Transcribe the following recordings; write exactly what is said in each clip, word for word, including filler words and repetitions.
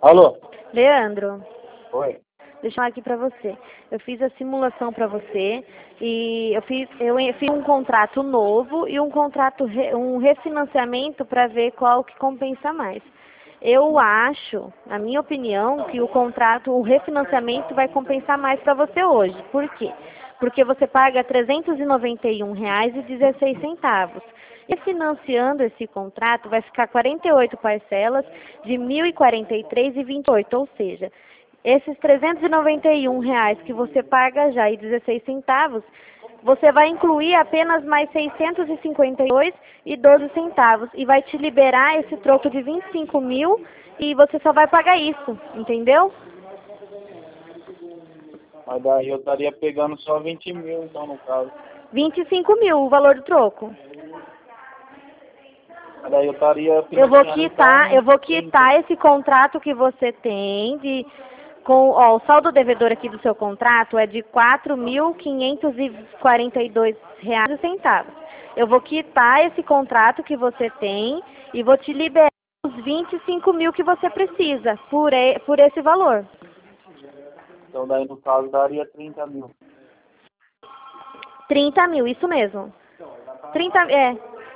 Alô? Leandro, Oi. deixa eu falar aqui pra você. Eu fiz a simulação pra você e eu fiz, eu fiz um contrato novo e um contrato, re- um refinanciamento pra ver qual que compensa mais. Eu acho, na minha opinião, que o contrato, o refinanciamento vai compensar mais pra você hoje. Por quê? Porque você paga trezentos e noventa e um reais e dezesseis centavos. E financiando esse contrato vai ficar quarenta e oito parcelas de mil e quarenta e três reais e vinte e oito, ou seja, esses trezentos e noventa e um reais que você paga já e dezesseis centavos, você vai incluir apenas mais seiscentos e cinquenta e dois reais e doze centavos e vai te liberar esse troco de vinte e cinco mil e você só vai pagar isso, entendeu? Mas daí eu estaria pegando só vinte mil, então, no caso. vinte e cinco mil o valor do troco. Mas daí eu estaria Eu vou financiando, quitar, então, eu vou trinta. quitar esse contrato que você tem de com, ó, o saldo devedor aqui do seu contrato é de quatro mil quinhentos e quarenta e dois reais e centavos. Eu vou quitar esse contrato que você tem e vou te liberar os vinte e cinco mil que você precisa por, e, por esse valor. Então daí no caso daria trinta mil. trinta mil, isso mesmo. trinta, é.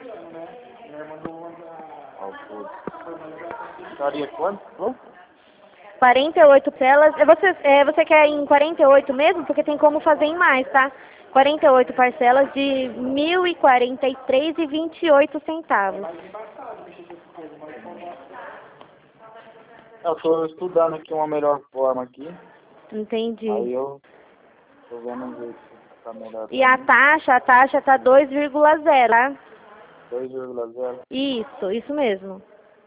Daria quanto? Quanto? quarenta e oito telas. É, Você, é, você quer em quarenta e oito mesmo? Porque tem como fazer em mais, tá? quarenta e oito parcelas de mil e quarenta e três reais e vinte e oito centavos. Eu estou estudando aqui uma melhor forma aqui. Entendi. Aí eu tô vendo um jeito que tá melhor E pra a mim. taxa, a taxa tá dois vírgula zero, tá? dois vírgula zero. Isso, isso mesmo.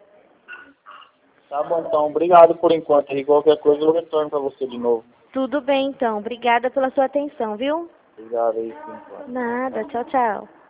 Tá bom, então. Obrigado por enquanto. E qualquer coisa eu retorno pra você de novo. Tudo bem, então. Obrigada pela sua atenção, viu? Obrigado aí por enquanto. Nada. Tchau, tchau.